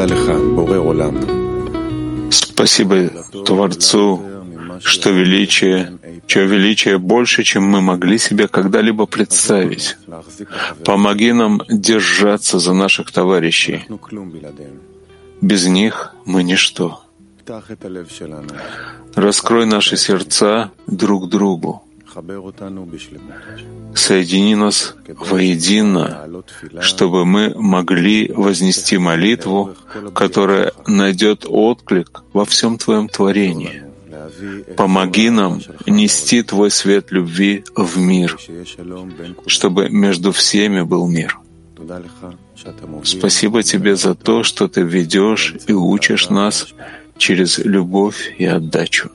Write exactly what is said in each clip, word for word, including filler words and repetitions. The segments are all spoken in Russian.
Спасибо Творцу, что величие, чье величие больше, чем мы могли себе когда-либо представить. Помоги нам держаться за наших товарищей. Без них мы ничто. Раскрой наши сердца друг другу. Соедини нас воедино, чтобы мы могли вознести молитву, которая найдет отклик во всем Твоем творении. Помоги нам нести Твой свет любви в мир, чтобы между всеми был мир. Спасибо Тебе за то, что Ты ведешь и учишь нас через любовь и отдачу.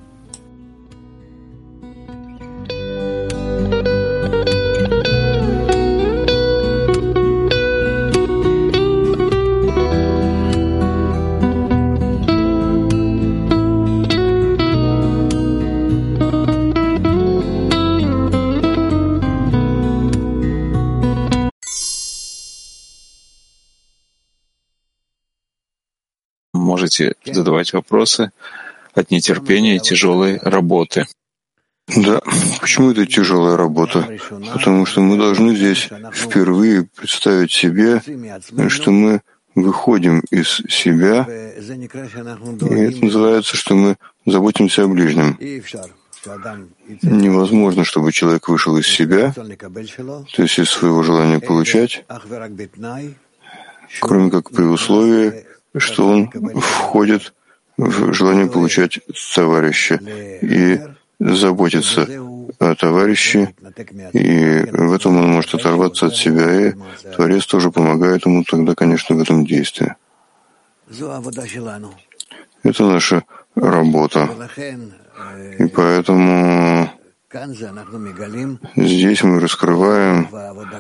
Можете задавать вопросы от нетерпения и тяжелой работы. Да, почему это тяжелая работа? Потому что мы должны здесь впервые представить себе, что мы выходим из себя, и это называется, что мы заботимся о ближнем. Невозможно, чтобы человек вышел из себя, то есть из своего желания получать, кроме как при условии, что он входит в желание получать товарища и заботиться о товарище, и в этом он может оторваться от себя, и Творец тоже помогает ему тогда, конечно, в этом действии. Это наша работа. И поэтому здесь мы раскрываем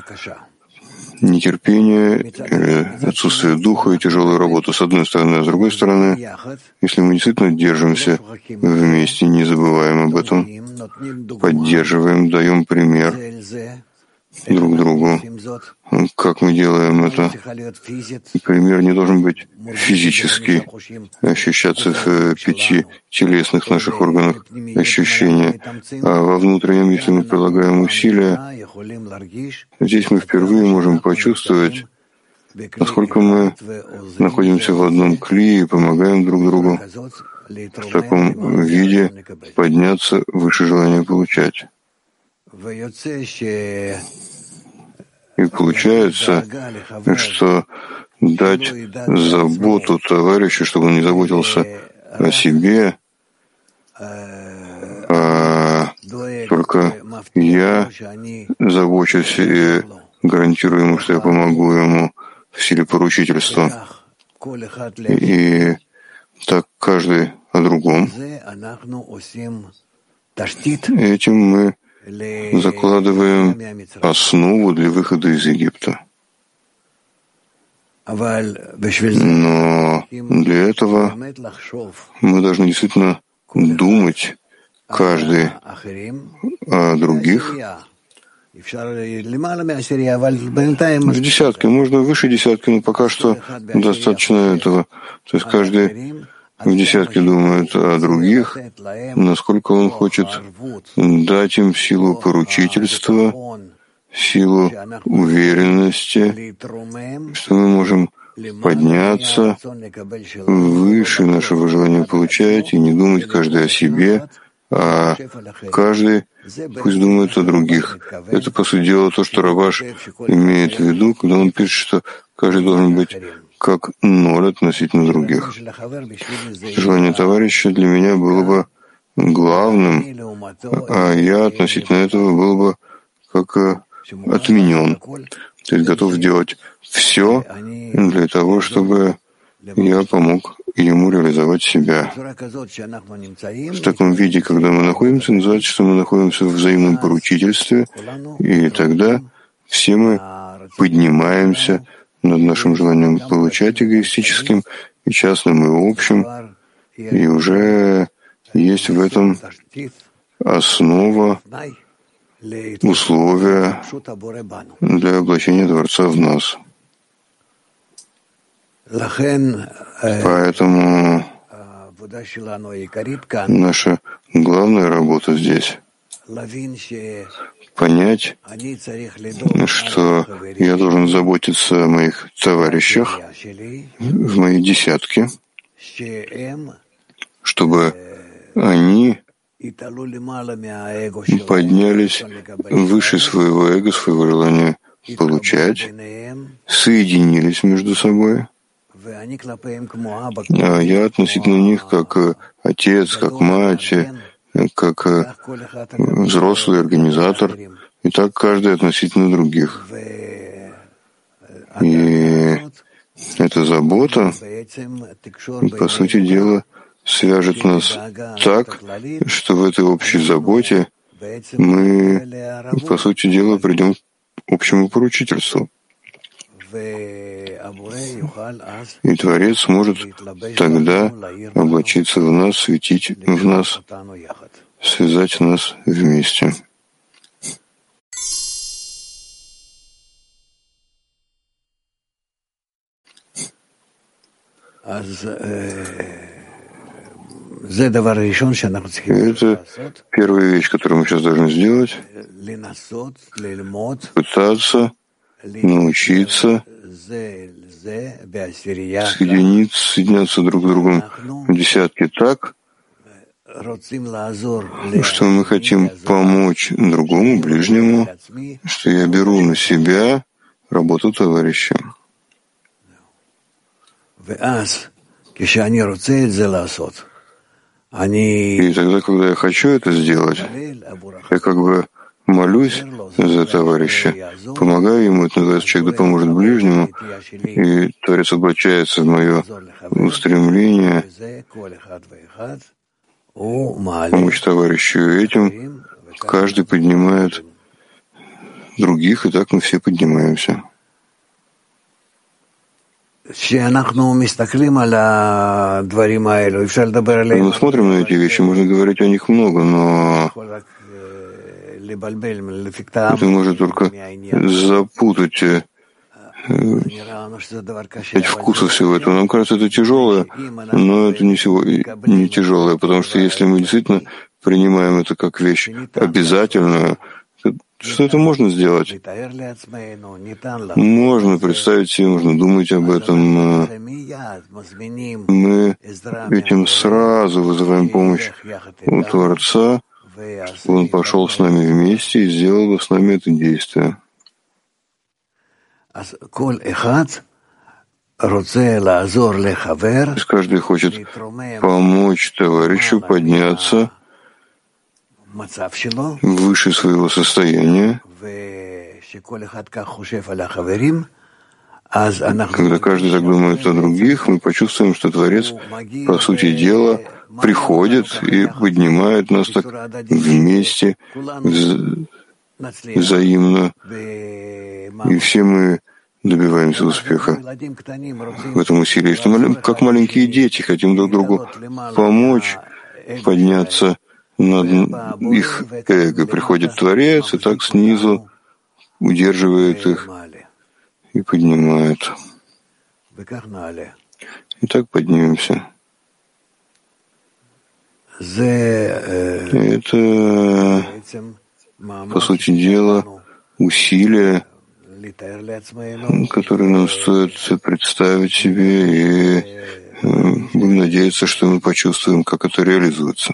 нетерпение, отсутствие духа и тяжелую работу с одной стороны, а с другой стороны, если мы действительно держимся вместе, не забываем об этом, поддерживаем, даем пример друг другу, как мы делаем это. И пример не должен быть физический, ощущаться в пяти телесных наших органах ощущения, а во внутреннем, если мы прилагаем усилия, здесь мы впервые можем почувствовать, насколько мы находимся в одном кли и помогаем друг другу в таком виде подняться выше желания получать. И получается, что дать заботу товарищу, чтобы он не заботился о себе, а только я забочусь и гарантирую ему, что я помогу ему в силе поручительства. И так каждый о другом. Этим мы закладываем основу для выхода из Египта. Но для этого мы должны действительно думать каждый о других. В десятке, можно выше десятки, но пока что достаточно этого. То есть каждый в десятке думает о других, насколько он хочет дать им силу поручительства, силу уверенности, что мы можем подняться выше нашего желания получать и не думать каждый о себе, а каждый пусть думает о других. Это, по сути дела, то, что Раваш имеет в виду, когда он пишет, что каждый должен быть как ноль относительно других. Желание товарища для меня было бы главным, а я относительно этого был бы как отменен. То есть готов сделать все для того, чтобы я помог ему реализовать себя. В таком виде, когда мы находимся, называется, что мы находимся в взаимном поручительстве, и тогда все мы поднимаемся над нашим желанием получать эгоистическим и частным, и общим, и уже есть в этом основа, условия для воплощения Творца в нас. Поэтому наша главная работа здесь — понять, что я должен заботиться о моих товарищах в моей десятке, чтобы они поднялись выше своего эго, своего желания получать, соединились между собой, а я относительно них как отец, как мать, как взрослый организатор, и так каждый относительно других. И эта забота, по сути дела, свяжет нас так, что в этой общей заботе мы, по сути дела, придем к общему поручительству. И Творец сможет тогда облачиться в нас, светить в нас, связать нас вместе. Это первая вещь, которую мы сейчас должны сделать — пытаться научиться соединиться, соединяться друг с другом в десятке так, что мы хотим помочь другому, ближнему, что я беру на себя работу товарища. И тогда, когда я хочу это сделать, я как бы молюсь за товарища, помогаю ему, это называется, человек да поможет ближнему, и Творец облачается в мое устремление помочь товарищу. И этим каждый поднимает других, и так мы все поднимаемся. Когда мы смотрим на эти вещи, можно говорить о них много, но это может только запутать пять вкусов всего этого. Нам кажется, это тяжелое, но это не, всего, не тяжелое, потому что если мы действительно принимаем это как вещь обязательную, что это можно сделать? Можно представить себе, можно думать об этом. Мы этим сразу вызываем помощь у Творца, чтобы Он пошел с нами вместе и сделал бы с нами это действие. То есть каждый хочет помочь товарищу подняться выше своего состояния. Когда каждый так думает о других, мы почувствуем, что Творец, по сути дела, приходит и поднимает нас так вместе, взаимно, и все мы добиваемся успеха в этом усилии, что мы, как маленькие дети, хотим друг другу помочь подняться над их эго. Приходит Творец и так снизу удерживает их и поднимает. И так поднимемся. Это, по сути дела, усилия, которые нам стоит представить себе, и будем надеяться, что мы почувствуем, как это реализуется.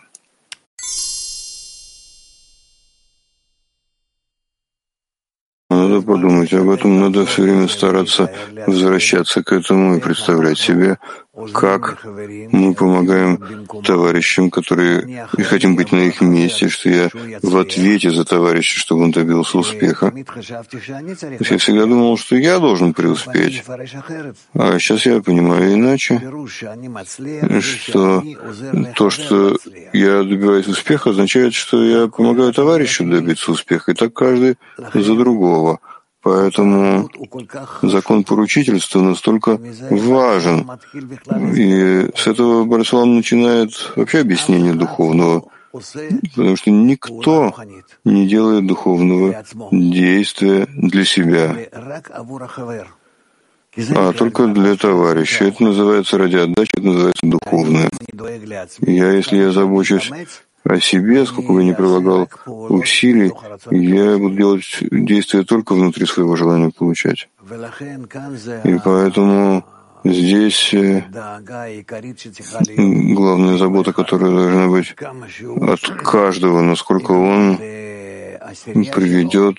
Надо подумать об этом, надо все время стараться возвращаться к этому и представлять себе, как мы помогаем товарищам, которые и хотим быть на их месте, что я в ответе за товарища, чтобы он добился успеха. То есть я всегда думал, что я должен преуспеть, а сейчас я понимаю иначе, что то, что я добиваюсь успеха, означает, что я помогаю товарищу добиться успеха, и так каждый за другого. Поэтому закон поручительства настолько важен. И с этого Барсалам начинает вообще объяснение духовного, потому что никто не делает духовного действия для себя. а только для товарища. Это называется ради отдачи, это называется духовное. Я, если я забочусь о себе, сколько бы я ни прилагал усилий, я буду делать действия только внутри своего желания получать. И поэтому здесь главная забота, которая должна быть от каждого, насколько он приведет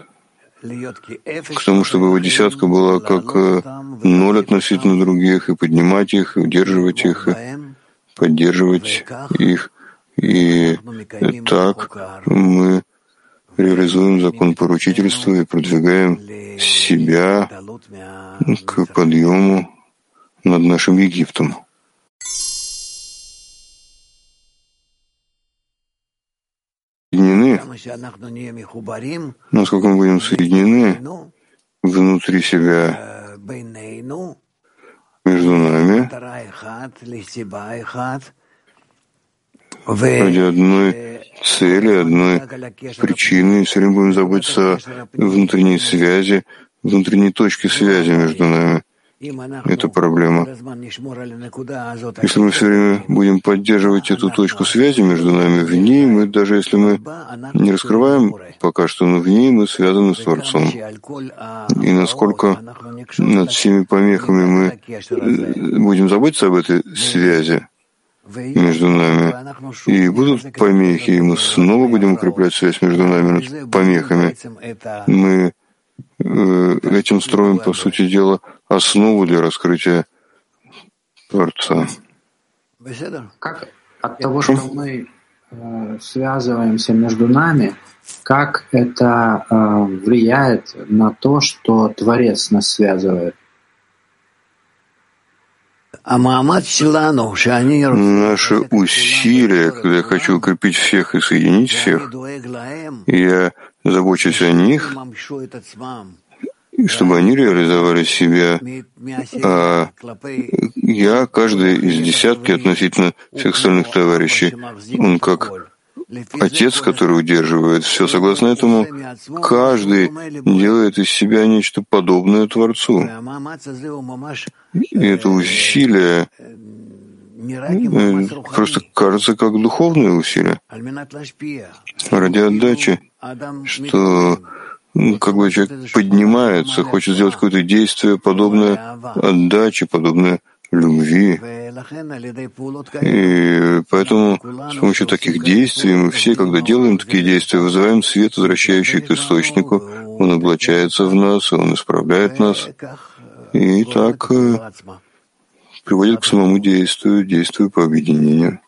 к тому, чтобы его десятка была как ноль относительно других, и поднимать их, и удерживать их, и поддерживать их. И так мы реализуем закон поручительства и продвигаем себя к подъему над нашим Египтом. Соединены, насколько мы будем соединены внутри себя, между нами, ради одной цели, одной причины, и все время будем заботиться о внутренней связи, внутренней точке связи между нами. Это проблема. Если мы все время будем поддерживать эту точку связи между нами, в ней мы, даже если мы не раскрываем пока что, но в ней мы связаны с Творцом. И насколько над всеми помехами мы будем заботиться об этой связи между нами, и будут помехи, и мы снова будем укреплять связь между нами над помехами. Мы этим строим, по сути дела, основу для раскрытия Творца. Как от того, что мы э, связываемся между нами, как это э, влияет на то, что Творец нас связывает? Наши усилия, когда я хочу укрепить всех и соединить всех, я забочусь о них, чтобы они реализовали себя, а я, каждый из десятки относительно всех остальных товарищей, он как отец, который удерживает все. Согласно этому, каждый делает из себя нечто подобное Творцу. И это усилие просто кажется как духовное усилие ради отдачи, что как бы человек поднимается, хочет сделать какое-то действие, подобное отдаче, подобное любви. И поэтому с помощью таких действий мы все, когда делаем такие действия, вызываем свет, возвращающий к источнику. Он облачается в нас, он исправляет нас. И так приводит к самому действию, действию по объединению.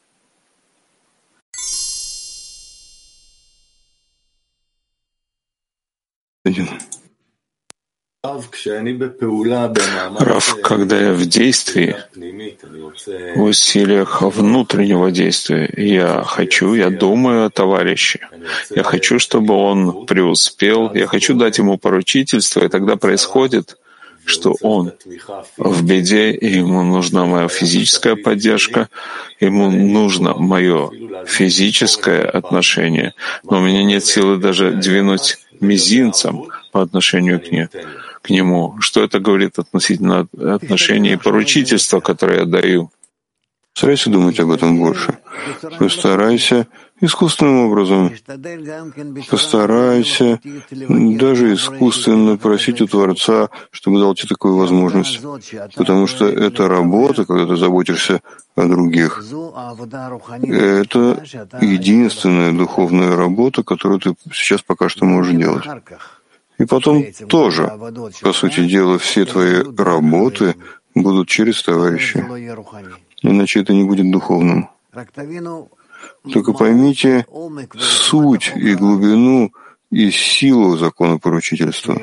Рав, когда я в действии, в усилиях внутреннего действия, я хочу, я думаю о товарище. Я хочу, чтобы он преуспел, я хочу дать ему поручительство, и тогда происходит, что он в беде, и ему нужна моя физическая поддержка, ему нужно мое физическое отношение, но у меня нет силы даже двинуть мизинцем по отношению к нему. к нему. Что это говорит относительно отношений и поручительства, которые я даю? Старайся думать об этом больше. Постарайся искусственным образом. Постарайся даже искусственно просить у Творца, чтобы дал тебе такую возможность. Потому что эта работа, когда ты заботишься о других, это единственная духовная работа, которую ты сейчас пока что можешь делать. И потом тоже, по сути дела, все твои работы будут через товарища. Иначе это не будет духовным. Только поймите суть и глубину и силу закона поручительства.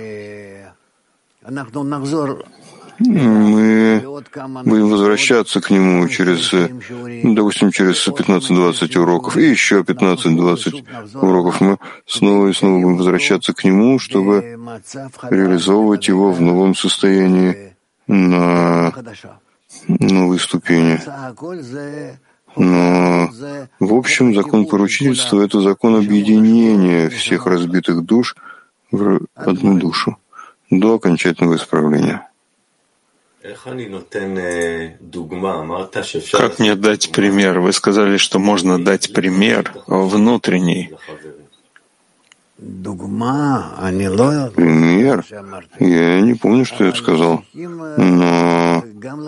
Мы будем возвращаться к нему через, допустим, через пятнадцать-двадцать уроков, и еще пятнадцать-двадцать уроков. Мы снова и снова будем возвращаться к нему, чтобы реализовывать его в новом состоянии, на новой ступени. Но, в общем, закон поручительства — это закон объединения всех разбитых душ в одну душу до окончательного исправления. Как мне дать пример? Вы сказали, что можно дать пример внутренний. Пример? Я не помню, что я сказал. Но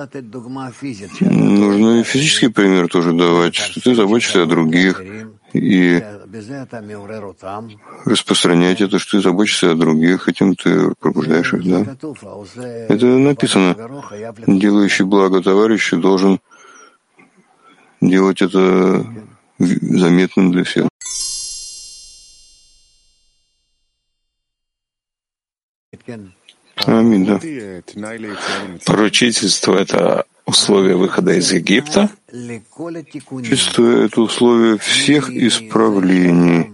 нужно и физический пример тоже давать, что ты заботишься о других и распространять это, что ты заботишься о других, этим ты пробуждаешь их, да? Это написано. Делающий благо товарищу должен делать это заметным для всех. Аминь, да. Поручительство — это условие выхода из Египта. Поручительство — это условие всех исправлений.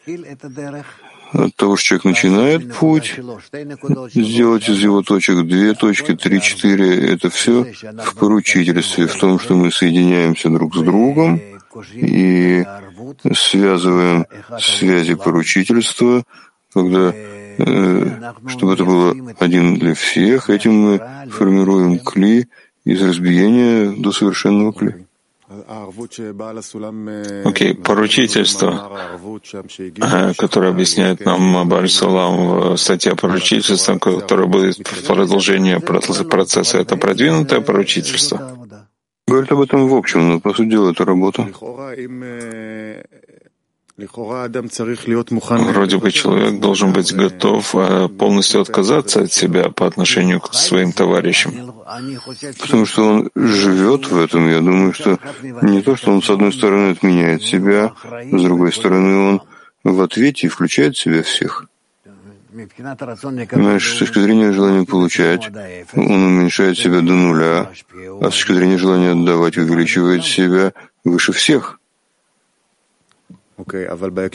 От того, что человек начинает путь, сделать из его точек две точки, три, четыре — это все в поручительстве, в том, что мы соединяемся друг с другом и связываем связи поручительства, когда чтобы это было один для всех, этим мы формируем кли из разбиения до совершенного кли. Окей, okay. Поручительство, которое объясняет нам Бааль Сулам в статье поручительства, которое будет в продолжение процесса, это продвинутое поручительство. Говорит об этом в общем, но по сути дела это работа. Вроде бы человек должен быть готов полностью отказаться от себя по отношению к своим товарищам. Потому что он живет в этом. Я думаю, что не то, что он с одной стороны отменяет себя, с другой стороны он в ответе и включает в себя всех. Знаешь, с точки зрения желания получать, он уменьшает себя до нуля, а с точки зрения желания отдавать увеличивает себя выше всех. Окей,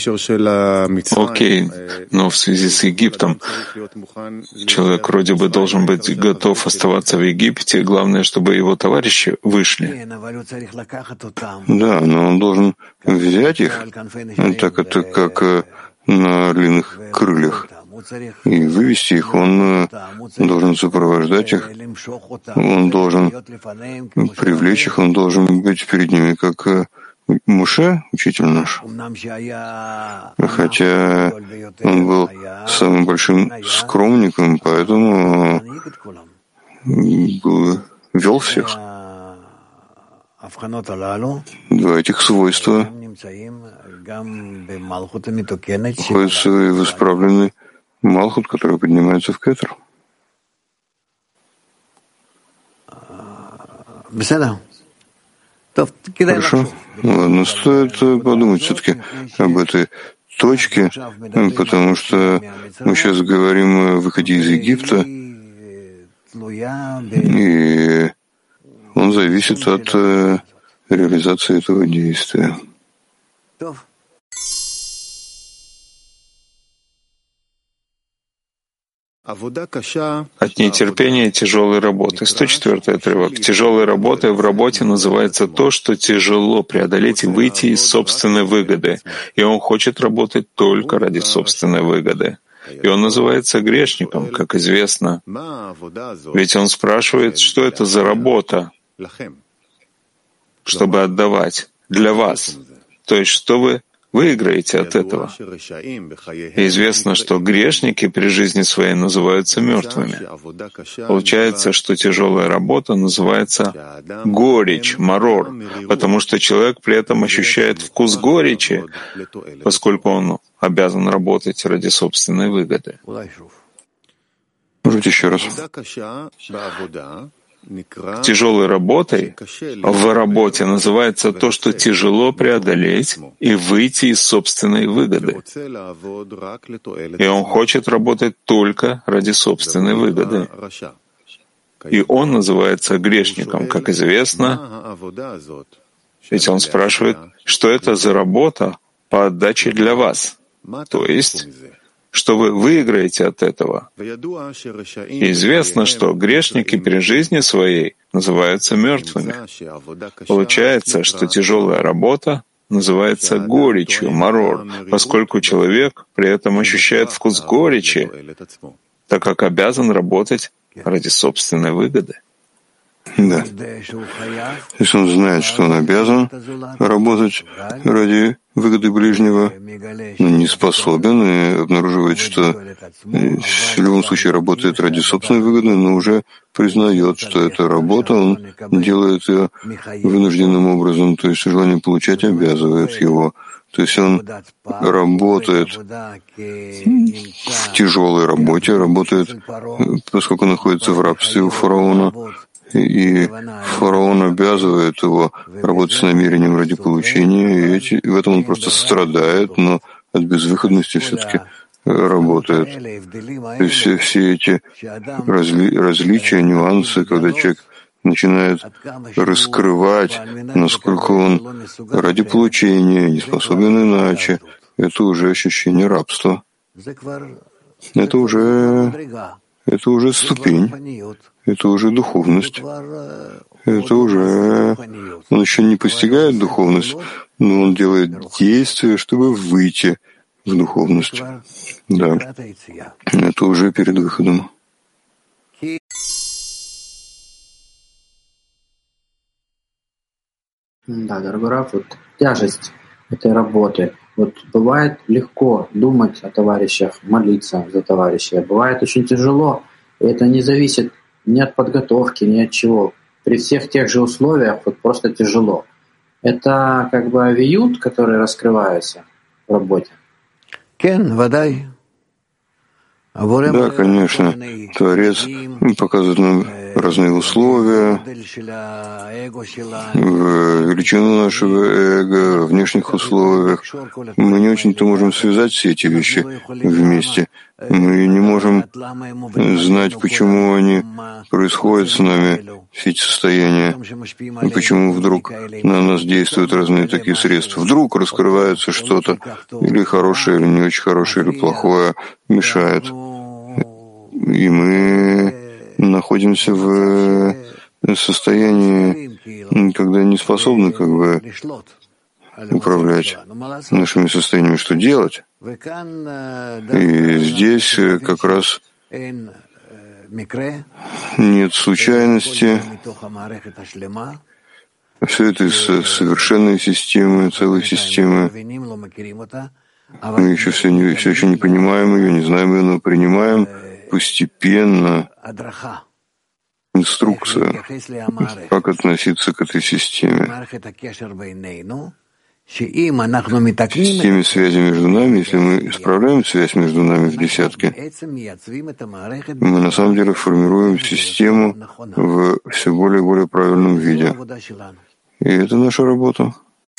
okay, но в связи с Египтом человек вроде бы должен быть готов оставаться в Египте, главное, чтобы его товарищи вышли. Да, но он должен взять их, так это как на орлиных крыльях, и вывести их. Он должен сопровождать их, он должен привлечь их, он должен быть перед ними как Моше, учитель наш, хотя он был самым большим скромником, поэтому был, вел всех. Два этих свойства находятся в исправленный Малхут, который поднимается в Кетер. Хорошо. Ладно, стоит подумать все-таки об этой точке, потому что мы сейчас говорим о выходе из Египта, и он зависит от реализации этого действия. От нетерпения тяжелой работы. сто четвёртый отрывок. Тяжелой работой в работе называется то, что тяжело преодолеть и выйти из собственной выгоды. И он хочет работать только ради собственной выгоды. И он называется грешником, как известно. Ведь он спрашивает, что это за работа, чтобы отдавать для вас. То есть, что вы выиграете от этого. И известно, что грешники при жизни своей называются мертвыми. Получается, что тяжелая работа называется горечь, марор, потому что человек при этом ощущает вкус горечи, поскольку он обязан работать ради собственной выгоды. Может, еще раз. Тяжелой работой в работе называется то, что тяжело преодолеть и выйти из собственной выгоды. И он хочет работать только ради собственной выгоды. И он называется грешником, как известно. Ведь он спрашивает, что это за работа по отдаче для вас, то есть что вы выиграете от этого. И известно, что грешники при жизни своей называются мертвыми. Получается, что тяжелая работа называется горечью, марор, поскольку человек при этом ощущает вкус горечи, так как обязан работать ради собственной выгоды. Да. Если он знает, что он обязан работать ради выгоды ближнего, но не способен и обнаруживает, что в любом случае работает ради собственной выгоды, но уже признает, что эта работа, он делает ее вынужденным образом, то есть желание получать обязывает его. То есть он работает в тяжелой работе, работает, поскольку находится в рабстве у фараона, и фараон обязывает его работать с намерением ради получения, и, эти, и в этом он просто страдает, но от безвыходности все-таки работает. То есть все, все эти разли, различия, нюансы, когда человек начинает раскрывать, насколько он ради получения не способен иначе, это уже ощущение рабства. Это уже, это уже ступень. Это уже духовность. Это уже... Он еще не постигает духовность, но он делает действия, чтобы выйти в духовность. Да. Это уже перед выходом. Да, дорогой Рав, вот тяжесть этой работы. Вот бывает легко думать о товарищах, молиться за товарищей, а бывает очень тяжело. И это не зависит ни от подготовки, ни от чего. При всех тех же условиях вот просто тяжело. Это как бы авиют, который раскрывается в работе. Да, конечно. Творец показывает нам разные условия, величину нашего эго, в внешних условиях. Мы не очень-то можем связать все эти вещи вместе. Мы не можем знать, почему они происходят с нами, все эти состояния, и почему вдруг на нас действуют разные такие средства. Вдруг раскрывается что-то, или хорошее, или не очень хорошее, или плохое, мешает. И мы находимся в состоянии, когда не способны как бы управлять нашими состояниями, что делать. И здесь как раз нет случайности. Все это из совершенной системы, целой системы. Мы еще все, не, все еще не понимаем ее, не знаем ее, но принимаем постепенно инструкцию, как относиться к этой системе. Системе связи между нами, если мы исправляем связь между нами в десятке, мы на самом деле формируем систему в все более и более правильном виде. И это наша работа.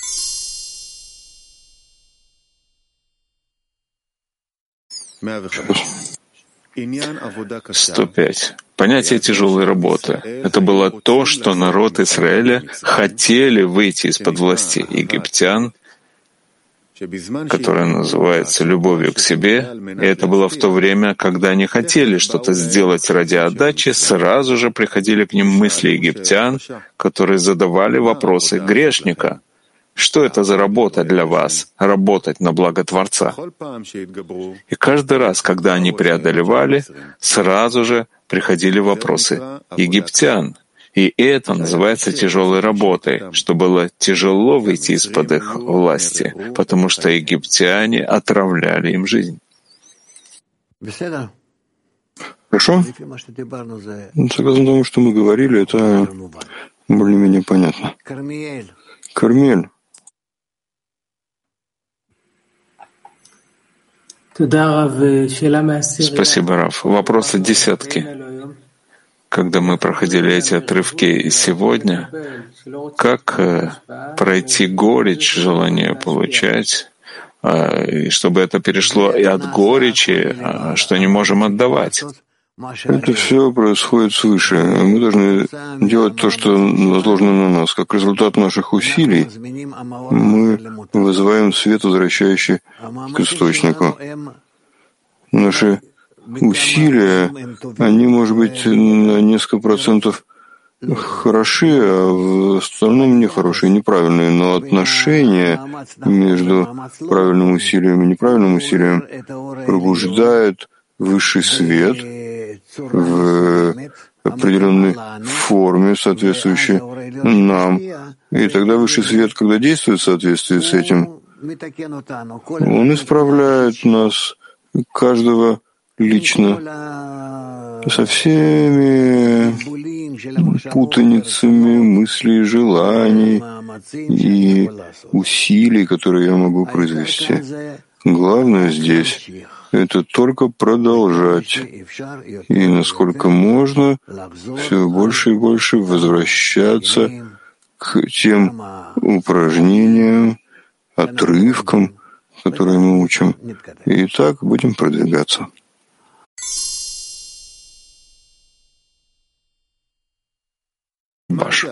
сто пять. Понятие тяжелой работы. Это было то, что народ Израиля хотели выйти из-под власти египтян, которая называется любовью к себе. И это было в то время, когда они хотели что-то сделать ради отдачи, сразу же приходили к ним мысли египтян, которые задавали вопросы грешника. Что это за работа для вас, работать на благо Творца? И каждый раз, когда они преодолевали, сразу же приходили вопросы египтян. И это называется тяжелой работой, что было тяжело выйти из-под их власти, потому что египтяне отравляли им жизнь. Хорошо? Согласно тому, что мы говорили, это более-менее понятно. Кармель. Спасибо, Рав. Вопросы десятки. Когда мы проходили эти отрывки сегодня, как пройти горечь, желание получать, и чтобы это перешло и от горечи, что не можем отдавать? Это все происходит свыше. Мы должны делать то, что возложено на нас. Как результат наших усилий мы вызываем свет, возвращающий к источнику. Наши усилия, они, может быть, на несколько процентов хороши, а в остальном нехорошие, неправильные. Но отношение между правильным усилием и неправильным усилием пробуждает высший свет в определенной форме, соответствующей нам. И тогда высший свет, когда действует в соответствии с этим, он исправляет нас, каждого лично, со всеми путаницами мыслей, желаний и усилий, которые я могу произвести. Главное здесь — это только продолжать, и насколько можно, все больше и больше возвращаться к тем упражнениям, отрывкам, которые мы учим, и так будем продвигаться. Баш.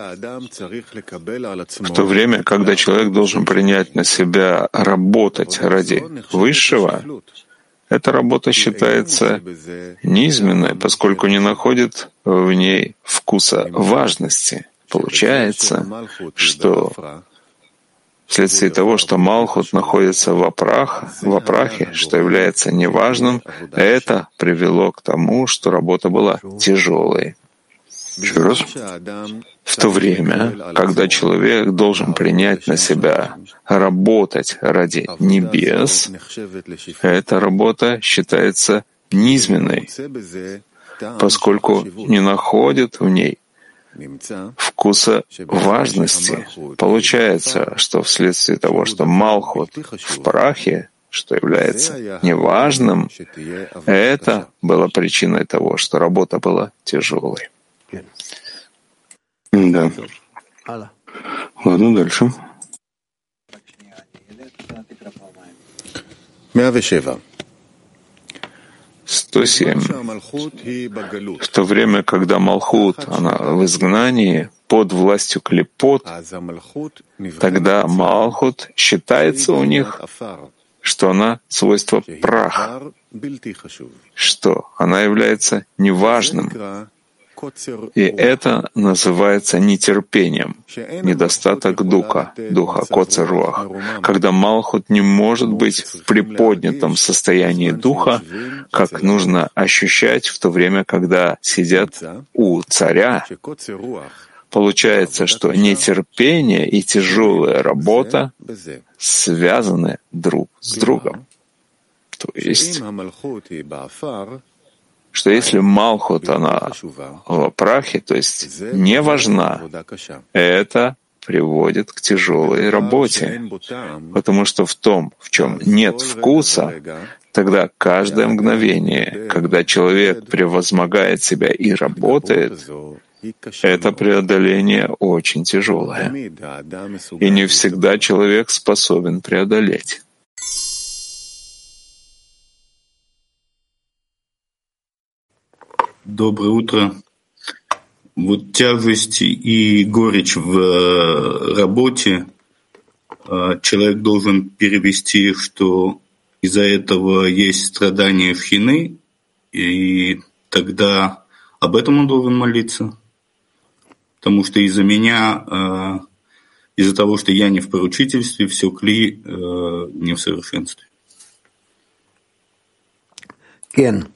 В то время, когда человек должен принять на себя работать ради Высшего, эта работа считается низменной, поскольку не находит в ней вкуса важности. Получается, что вследствие того, что Малхут находится в Апрах, в Апрахе, что является неважным, это привело к тому, что работа была тяжелой. Еще раз. В то время, когда человек должен принять на себя работать ради небес, эта работа считается низменной, поскольку не находит в ней вкуса важности. Получается, что вследствие того, что Малхут в прахе, что является неважным, это было причиной того, что работа была тяжелой. Да. Ладно, дальше. сто семь. В то время, когда Малхут, она в изгнании, под властью клипот, тогда Малхут считается у них, что она свойство прах, что она является неважным. И это называется нетерпением, недостаток духа, духа коцер руах, когда Малхут не может быть в приподнятом состоянии духа, как нужно ощущать в то время, когда сидят у царя. Получается, что нетерпение и тяжелая работа связаны друг с другом. То есть, что если Малхут, она в прахе, то есть не важна, это приводит к тяжелой работе. Потому что в том, в чем нет вкуса, тогда каждое мгновение, когда человек превозмогает себя и работает, это преодоление очень тяжелое. И не всегда человек способен преодолеть. Доброе утро. Вот тяжесть и горечь в работе человек должен перевести, что из-за этого есть страдания шхины, и тогда об этом он должен молиться. Потому что из-за меня, из-за того, что я не в поручительстве, все кли не в совершенстве. Кен.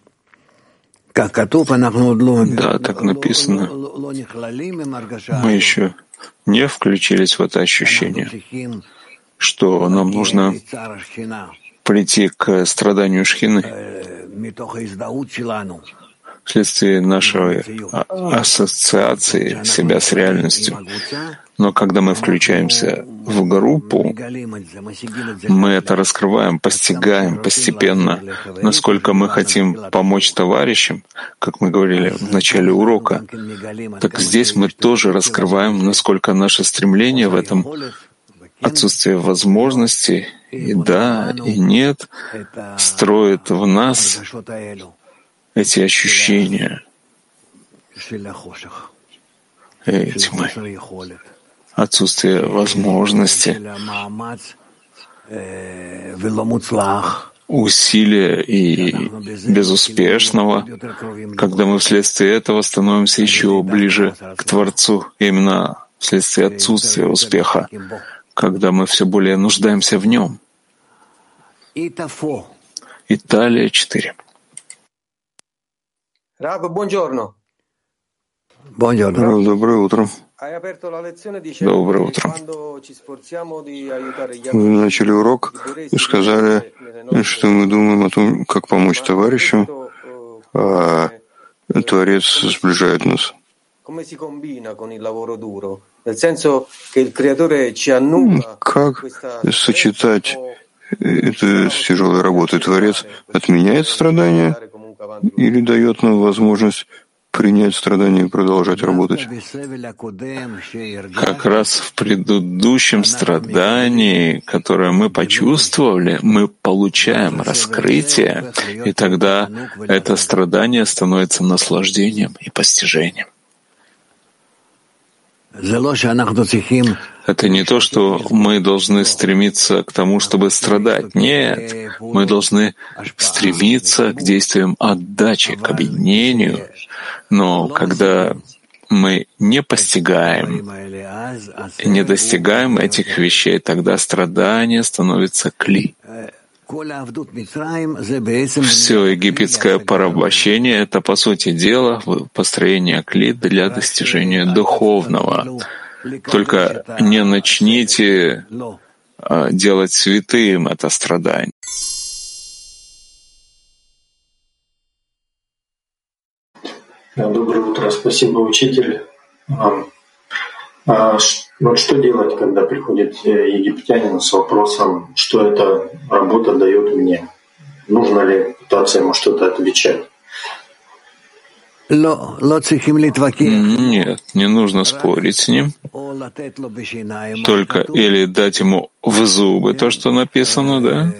Да, так написано. Мы еще не включились в это ощущение, что нам нужно прийти к страданию шхины вследствие нашей ассоциации себя с реальностью. Но когда мы включаемся в группу, мы это раскрываем, постигаем постепенно, насколько мы хотим помочь товарищам, как мы говорили в начале урока. Так здесь мы тоже раскрываем, насколько наше стремление в этом, отсутствие возможностей, и да, и нет, строит в нас эти ощущения и тьмы, отсутствие возможности, усилия и безуспешного, когда мы вследствие этого становимся еще ближе к Творцу, именно вследствие отсутствия успеха, когда мы все более нуждаемся в нем. Италия четыре. Раб, buongiorno. Доброе утро. Доброе утро. Вы начали урок и сказали, что мы думаем о том, как помочь товарищам, а Творец сближает нас. Как сочетать это с тяжелой работой? Творец отменяет страдания или дает нам возможность принять страдания и продолжать работать? Как раз в предыдущем страдании, которое мы почувствовали, мы получаем раскрытие, и тогда это страдание становится наслаждением и постижением. Это не то, что мы должны стремиться к тому, чтобы страдать. Нет, мы должны стремиться к действиям отдачи, к объединению. Но когда мы не постигаем, не достигаем этих вещей, тогда страдание становится кли. Все египетское порабощение — это, по сути дела, построение кли для достижения духовного. Только не начните делать святым это страдание. Доброе утро. Спасибо, учитель. А вот что делать, когда приходит египтянин с вопросом, что эта работа дает мне? Нужно ли пытаться ему что-то отвечать? Нет, не нужно спорить с ним. Только или дать ему в зубы то, что написано, да?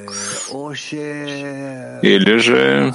Или же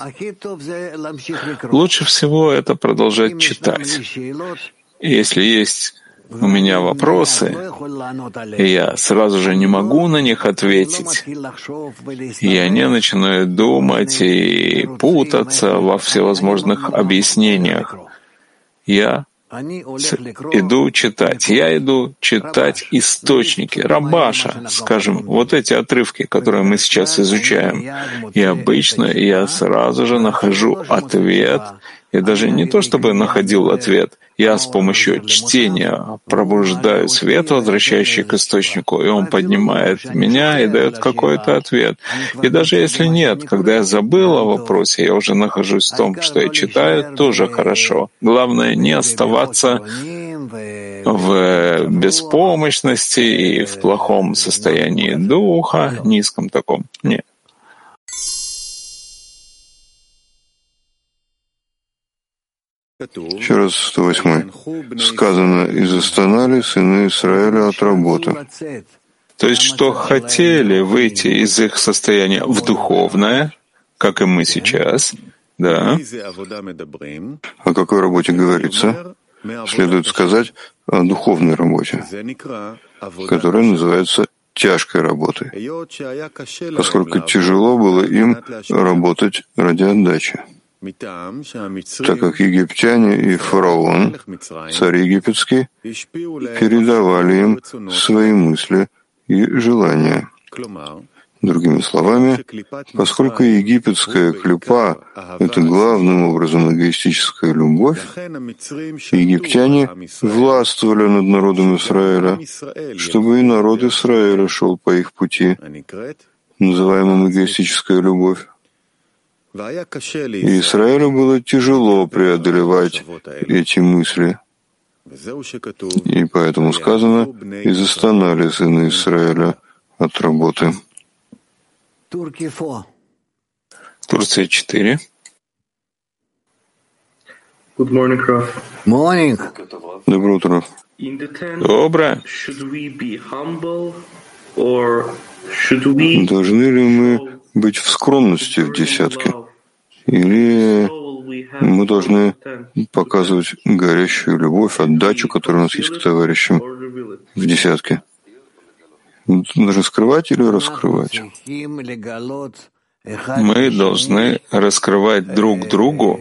лучше всего это продолжать читать. Если есть у меня вопросы, и я сразу же не могу на них ответить, я не начинаю думать и путаться во всевозможных объяснениях. Я иду читать. Я иду читать источники, Рабаша, скажем, вот эти отрывки, которые мы сейчас изучаем. И обычно я сразу же нахожу ответ, и даже не то чтобы находил ответ, я с помощью чтения пробуждаю свет, возвращающий к источнику, и он поднимает меня и дает какой-то ответ. И даже если нет, когда я забыл о вопросе, я уже нахожусь в том, что я читаю, тоже хорошо. Главное не оставаться в беспомощности и в плохом состоянии духа, низком таком. Нет. Еще раз, сто восьмой. Сказано, и застонали сыны Израиля от работы. То есть, что хотели выйти из их состояния в духовное, как и мы сейчас, да. О какой работе говорится? Следует сказать о духовной работе, которая называется тяжкой работой, поскольку тяжело было им работать ради отдачи, так как египтяне и фараон, царь египетский, передавали им свои мысли и желания. Другими словами, поскольку египетская клипа — это главным образом эгоистическая любовь, египтяне властвовали над народом Израиля, чтобы и народ Израиля шел по их пути, называемым эгоистическая любовь. И Израилю было тяжело преодолевать эти мысли. И поэтому сказано, и застонали сыны Израиля от работы. Турция четыре. Good morning, Raf. Morning. Доброе утро. Доброе. Должны ли мы быть в скромности в десятке? Или мы должны показывать горящую любовь, отдачу, которая у нас есть к товарищам в десятке? Мы должны скрывать или раскрывать? Мы должны раскрывать друг другу,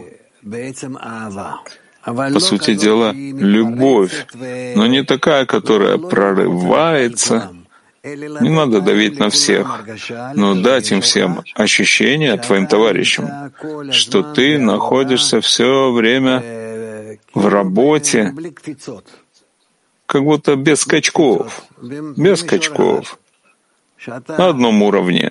по сути дела, любовь, но не такая, которая прорывается. Не надо давить на всех, но дать им всем ощущение, твоим товарищам, что ты находишься все время в работе, как будто без скачков, без скачков, на одном уровне.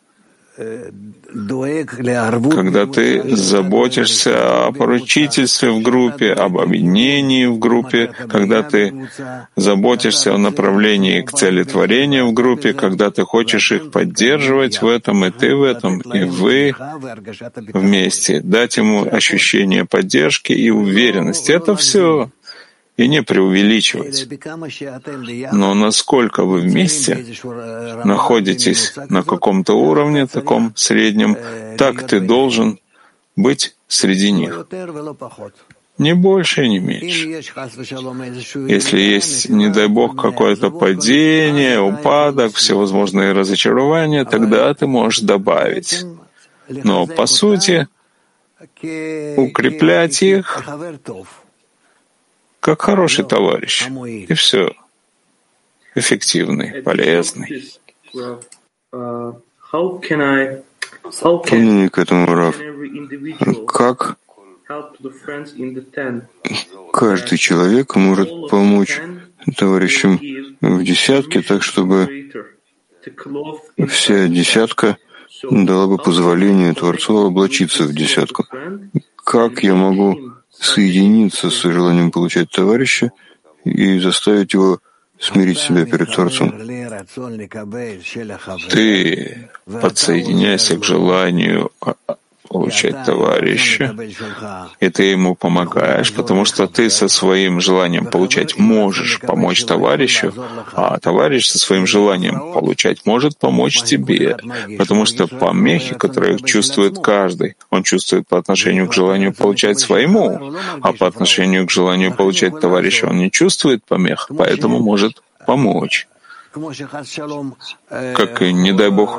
Когда ты заботишься о поручительстве в группе, об объединении в группе, когда ты заботишься о направлении к цели творения в группе, когда ты хочешь их поддерживать в этом, и ты в этом, и вы вместе, дать ему ощущение поддержки и уверенности. Это все. И не преувеличивать. Но насколько вы вместе находитесь на каком-то уровне, таком среднем, так ты должен быть среди них. Не больше и не меньше. Если есть, не дай Бог, какое-то падение, упадок, всевозможные разочарования, тогда ты можешь добавить. Но, по сути, укреплять их как хороший товарищ. И все. Эффективный, полезный. Дополнение к этому, Рав. Как каждый человек может помочь товарищам в десятке, так чтобы вся десятка дала бы позволение Творцу облачиться в десятку? Как я могу соединиться с желанием получать товарища и заставить его смирить себя перед Творцом? Ты подсоединяйся к желанию получать товарища, и ты ему помогаешь, потому что ты со своим желанием получать можешь помочь товарищу, а товарищ со своим желанием получать может помочь тебе, потому что помехи, которые чувствует каждый, он чувствует по отношению к желанию получать своему, а по отношению к желанию получать товарища он не чувствует помех, поэтому может помочь. Как и, не дай Бог,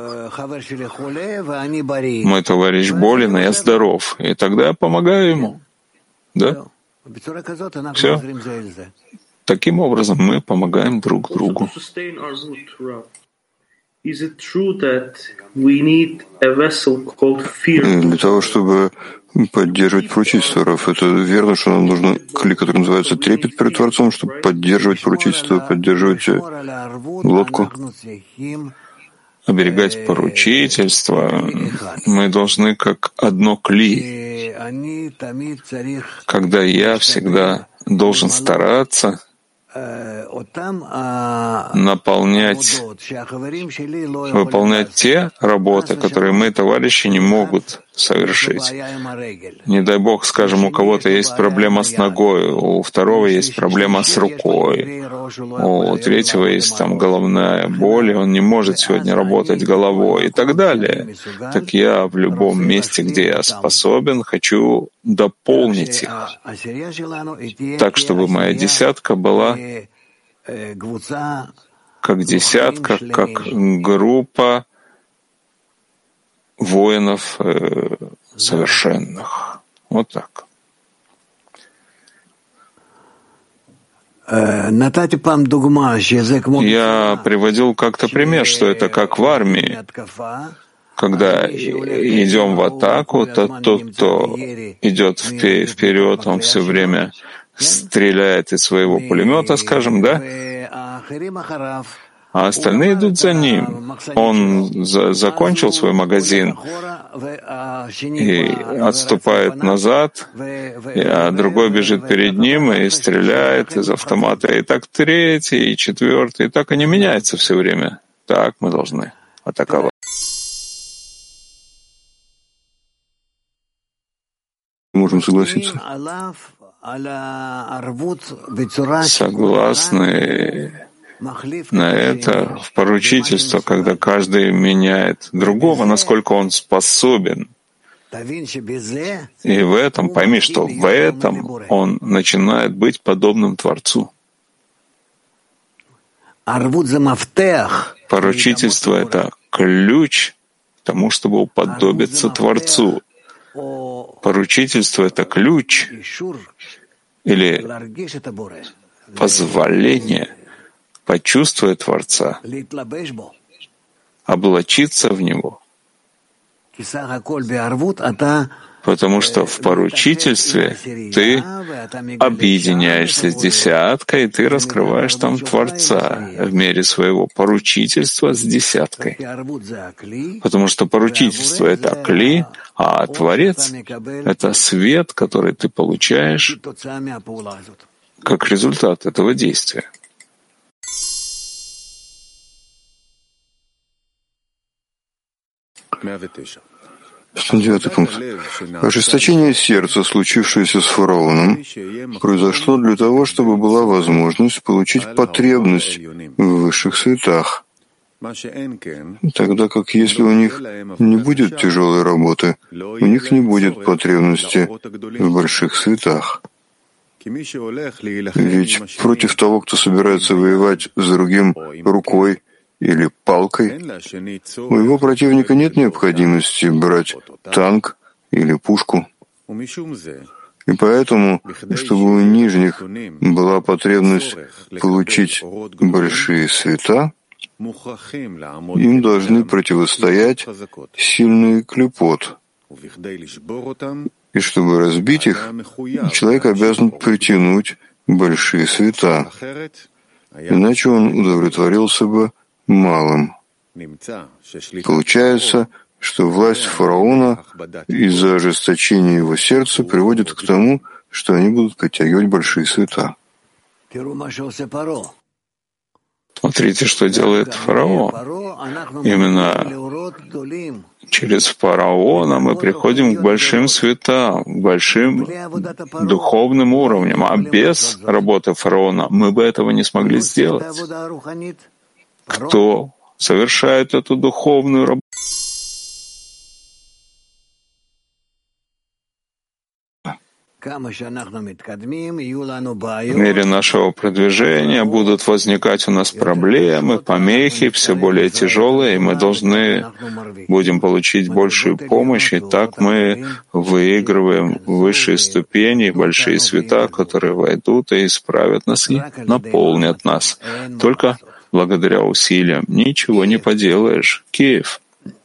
мой товарищ болен, а я здоров, и тогда я помогаю ему. Да? Все. Таким образом мы помогаем друг другу. Для того, чтобы поддерживать поручительство, Раф, это верно, что нам нужно клей, который называется трепет перед Творцом, чтобы поддерживать поручительство, поддерживать лодку. Оберегать поручительство мы должны как одно кли. Когда я всегда должен стараться наполнять, выполнять те работы, которые мы, товарищи, не могут совершить. Не дай Бог, скажем, у кого-то есть проблема с ногой, у второго есть проблема с рукой, у третьего есть там головная боль, и он не может сегодня работать головой и так далее. Так я в любом месте, где я способен, хочу дополнить их, так, чтобы моя десятка была как десятка, как группа воинов э, совершенных. Вот так. Я приводил как-то пример, что это как в армии. Когда идем в атаку, то тот, кто идет вперед, он все время стреляет из своего пулемета, скажем, да? А остальные идут за ним. Он за- закончил свой магазин и отступает назад, а другой бежит перед ним и стреляет из автомата. И так третий, и четвертый, и так они меняются все время. Так мы должны атаковать. Можем согласиться. Согласны на это в поручительство, когда каждый меняет другого, насколько он способен. И в этом, пойми, что в этом он начинает быть подобным Творцу. Поручительство — это ключ к тому, чтобы уподобиться Творцу. Поручительство — это ключ или позволение почувствовать Творца, облачиться в Него Потому что в поручительстве ты объединяешься с десяткой, и ты раскрываешь там Творца в мере своего поручительства с десяткой. Потому что поручительство — это кли, а Творец — это свет, который ты получаешь как результат этого действия. сто девятый пункт. Ожесточение сердца, случившееся с фараоном, произошло для того, чтобы была возможность получить потребность в высших светах, тогда как если у них не будет тяжелой работы, у них не будет потребности в больших светах. Ведь против того, кто собирается воевать с другим рукой или палкой, у его противника нет необходимости брать танк или пушку. И поэтому, чтобы у нижних была потребность получить большие света, им должны противостоять сильный клепот. И чтобы разбить их, человек обязан притянуть большие света, иначе он удовлетворился бы малым. Получается, что власть фараона из-за ожесточения его сердца приводит к тому, что они будут притягивать большие света. Смотрите, что делает фараон. Именно через фараона мы приходим к большим светам, к большим духовным уровням. А без работы фараона мы бы этого не смогли сделать. Кто совершает эту духовную работу? В мере нашего продвижения будут возникать у нас проблемы, помехи, все более тяжелые, и мы должны будем получить большую помощь, и так мы выигрываем высшие ступени, большие света, которые войдут и исправят нас и наполнят нас. Только благодаря усилиям ничего не поделаешь. Киев.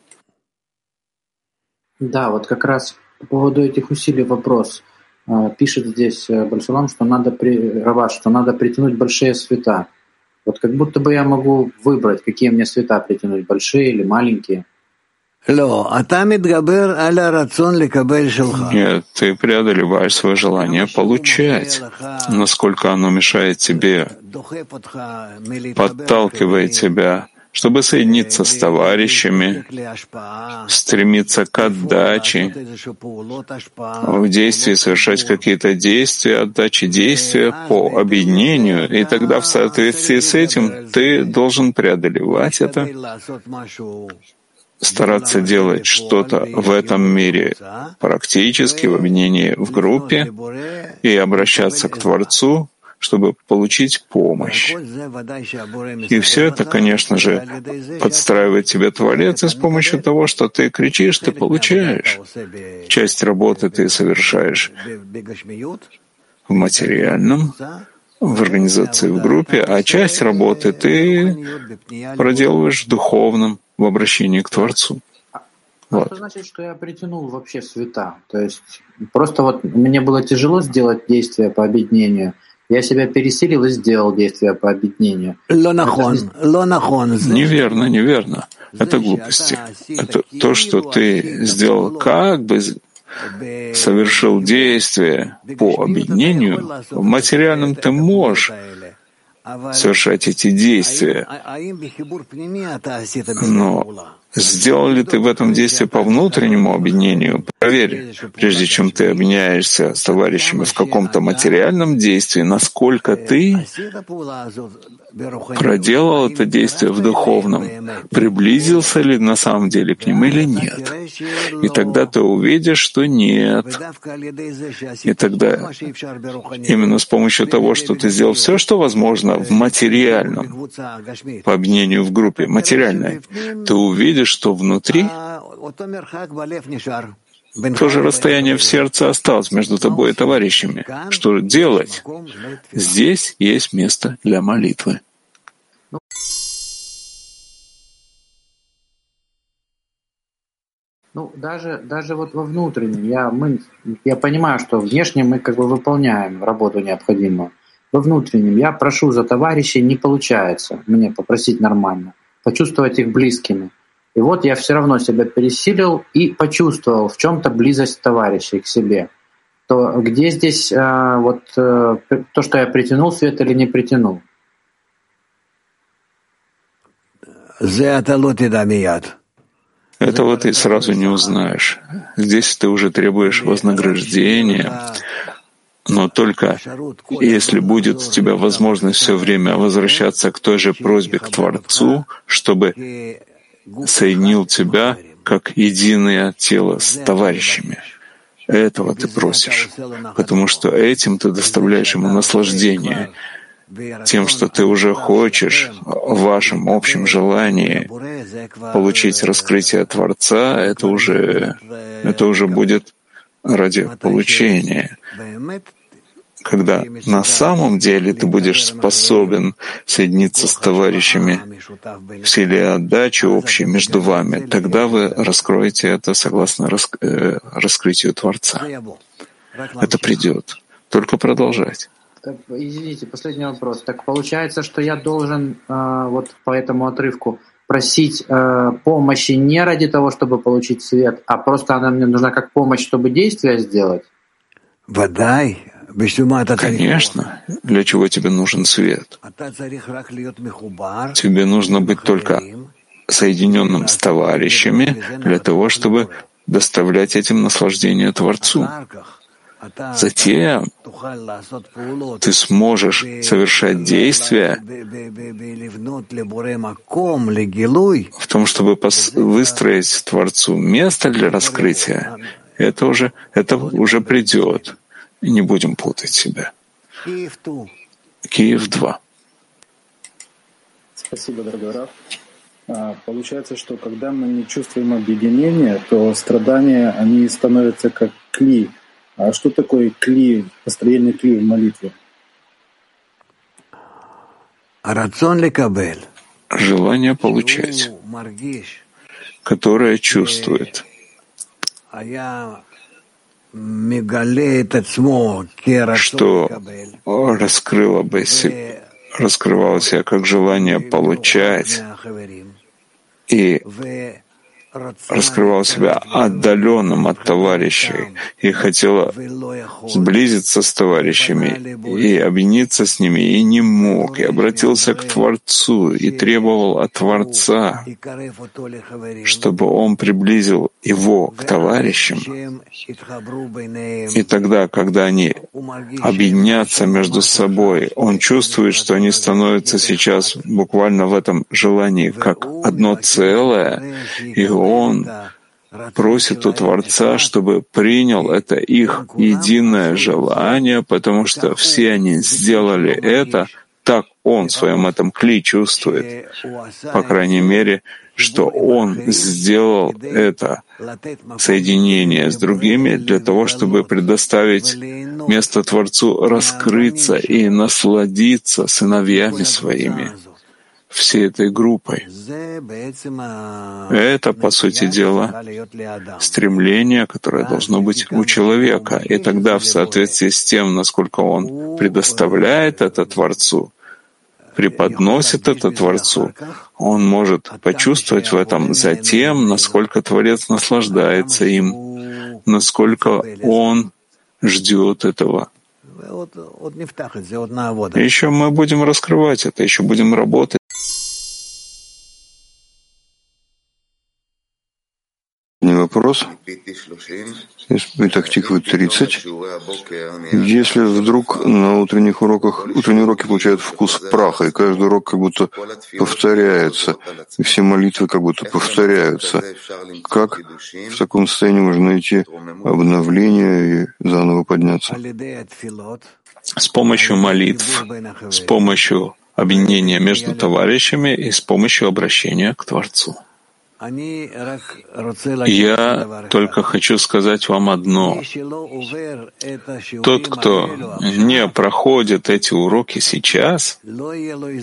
Да, вот как раз по поводу этих усилий вопрос. Пишет здесь Бальшалам, что надо при... Раваш, что надо притянуть большие света. Вот как будто бы я могу выбрать, какие мне света притянуть, большие или маленькие. Нет, ты преодолеваешь свое желание получать. Насколько оно мешает тебе, подталкивает тебя, чтобы соединиться с товарищами, стремиться к отдаче, в действии совершать какие-то действия, отдачи действия по объединению, и тогда в соответствии с этим ты должен преодолевать это, стараться делать что-то в этом мире практически, в объединении в группе, и обращаться к Творцу, чтобы получить помощь. И все это, конечно же, подстраивает тебе Творец, и с помощью того, что ты кричишь, ты получаешь. Часть работы ты совершаешь в материальном, в организации в группе, а часть работы ты проделываешь в духовном, в обращении к Творцу. Вот. Это значит, что я притянул вообще света. То есть просто вот мне было тяжело сделать действие по объединению. Я себя пересилил и сделал действие по объединению. Неверно, неверно. Это глупости. Это то, что ты сделал, как бы совершил действие по объединению. В материальном ты можешь совершать эти действия. Но сделал ли ты в этом действии по внутреннему объединению? Проверь, прежде чем ты объединяешься с товарищами в каком-то материальном действии, насколько ты проделал это действие в духовном, приблизился ли на самом деле к ним или нет. И тогда ты увидишь, что нет. И тогда именно с помощью того, что ты сделал все, что возможно в материальном, по объединению в группе, материальной, ты увидишь, что внутри то же расстояние в сердце осталось между тобой и товарищами. Что делать? Здесь есть место для молитвы. Ну, даже, даже вот во внутреннем, я, мы, я понимаю, что внешне мы как бы выполняем работу необходимую. Во внутреннем я прошу за товарищей, не получается мне попросить нормально, почувствовать их близкими. И вот я все равно себя пересилил и почувствовал в чем-то близость товарищей к себе. То где здесь э, вот э, то, что я притянул свет или не притянул? Этого ты сразу не узнаешь. Здесь ты уже требуешь вознаграждения, но только если будет у тебя возможность все время возвращаться к той же просьбе к Творцу, чтобы соединил тебя как единое тело с товарищами. Этого ты просишь, потому что этим ты доставляешь ему наслаждение, тем, что ты уже хочешь в вашем общем желании получить раскрытие Творца, это уже, это уже будет ради получения. Когда на самом деле ты будешь способен соединиться с товарищами в силе отдачи общей между вами, тогда вы раскроете это согласно раск... э, раскрытию Творца. Это придет. Только продолжать. Так, извините, последний вопрос. Так получается, что я должен э, вот по этому отрывку просить э, помощи не ради того, чтобы получить свет, а просто она мне нужна как помощь, чтобы действие сделать? Конечно. Для чего тебе нужен свет? Тебе нужно быть только соединенным с товарищами для того, чтобы доставлять этим наслаждение Творцу. Затем ты сможешь совершать действия в том, чтобы выстроить Творцу место для раскрытия. Это уже, это уже придет. Не будем путать себя. Киев два. Спасибо, дорогой Рав. А, получается, что когда мы не чувствуем объединения, то страдания, они становятся как кли. А что такое кли, построение кли в молитве? Желание получать, которое чувствует, что раскрыло бы себя, раскрывало себя как желание получать и раскрывал себя отдаленным от товарищей и хотела сблизиться с товарищами и объединиться с ними, и не мог, и обратился к Творцу, и требовал от Творца, чтобы он приблизил его к товарищам. И тогда, когда они объединятся между собой, он чувствует, что они становятся сейчас буквально в этом желании как одно целое, и он просит у Творца, чтобы принял это их единое желание, потому что все они сделали это, так он в своем этом кли чувствует, по крайней мере, что он сделал это соединение с другими для того, чтобы предоставить место Творцу раскрыться и насладиться сыновьями своими, всей этой группой. Это, по сути дела, стремление, которое должно быть у человека. И тогда, в соответствии с тем, насколько он предоставляет это Творцу, преподносит это Творцу, он может почувствовать в этом затем, насколько Творец наслаждается им, насколько он ждет этого. Еще мы будем раскрывать это, еще будем работать. Вопрос. Итак, Тиква тридцать. Если вдруг на утренних уроках, утренние уроки получают вкус праха, и каждый урок как будто повторяется, и все молитвы как будто повторяются, как в таком состоянии можно найти обновление и заново подняться? С помощью молитв, с помощью объединения между товарищами и с помощью обращения к Творцу. Я только хочу сказать вам одно. Тот, кто не проходит эти уроки сейчас,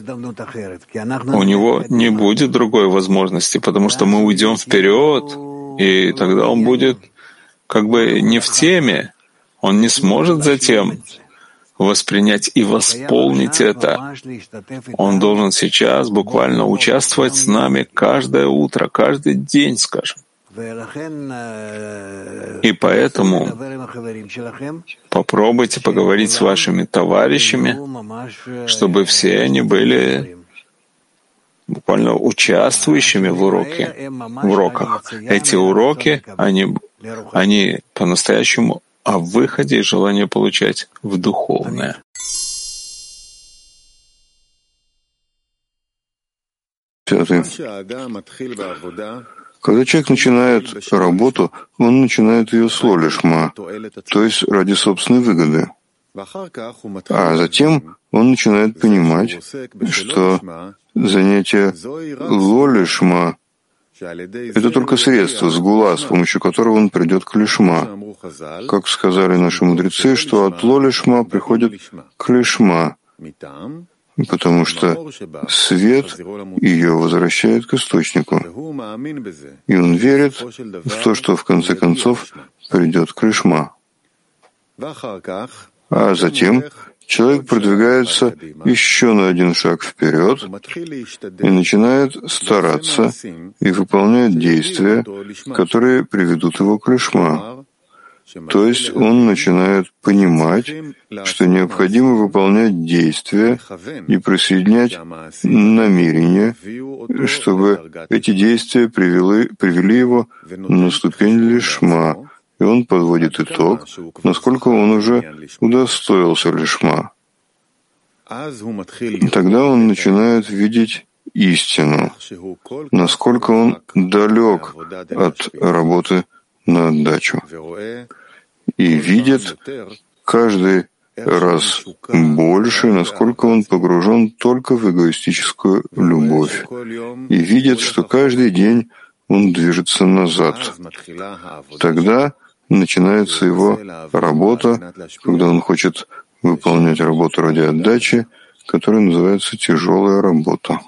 у него не будет другой возможности, потому что мы уйдем вперед, И тогда он будет как бы не в теме, он не сможет затем воспринять и восполнить это. Он должен сейчас буквально участвовать с нами каждое утро, каждый день, скажем. И поэтому попробуйте поговорить с вашими товарищами, чтобы все они были буквально участвующими в уроке, в уроках. Эти уроки, они, они по-настоящему о выходе и желании получать в духовное. Пятый. Когда человек начинает работу, он начинает ее с лолишма, то есть ради собственной выгоды. А затем он начинает понимать, что занятие лолишма — это только средство, сгула, с помощью которого он придет к лишма. Как сказали наши мудрецы, что от лолишма приходит к лишма, потому что свет ее возвращает к источнику. И он верит в то, что в конце концов придет к лишма. А затем человек продвигается еще на один шаг вперед и начинает стараться и выполняет действия, которые приведут его к лишма. То есть он начинает понимать, что необходимо выполнять действия и присоединять намерения, чтобы эти действия привели, привели его на ступень лишма. И он подводит итог, насколько он уже удостоился лишма. И тогда он начинает видеть истину, насколько он далек от работы на отдачу. И видит каждый раз больше, насколько он погружен только в эгоистическую любовь. И видит, что каждый день он движется назад. Тогда начинается его работа, когда он хочет выполнять работу ради отдачи, которая называется тяжелая работа.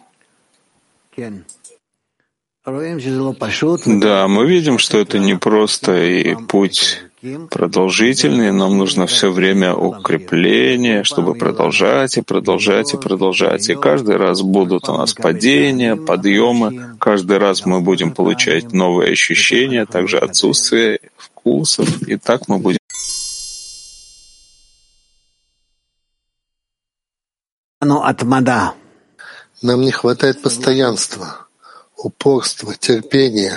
Да, мы видим, что это непросто, и путь продолжительный. Нам нужно все время укрепление, чтобы продолжать и продолжать и продолжать. И каждый раз будут у нас падения, подъемы. Каждый раз мы будем получать новые ощущения, также отсутствие вкусов. И так мы будем. Нам не хватает постоянства, упорства, терпения.